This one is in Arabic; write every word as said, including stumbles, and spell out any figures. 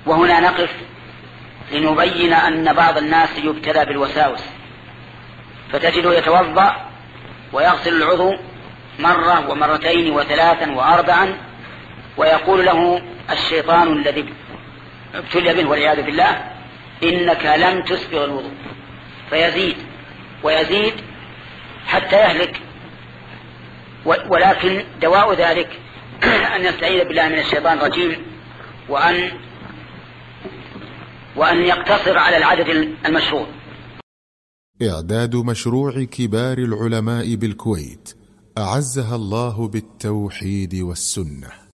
وهنا نقف لنبين أن بعض الناس يبتلى بالوساوس، فتجده يتوضأ ويغسل العضو مرة ومرتين وثلاثا وأربعا، ويقول له الشيطان الذي ابتلي به والعياذ بالله: إنك لم تسبغ الوضوء، فيزيد ويزيد حتى يهلك. ولكن دواء ذلك أن يستعيذ بالله من الشيطان الرجيم، وأن وأن يقتصر على العدد المشروع. إعداد مشروع كبار العلماء بالكويت أعزها الله بالتوحيد والسنة.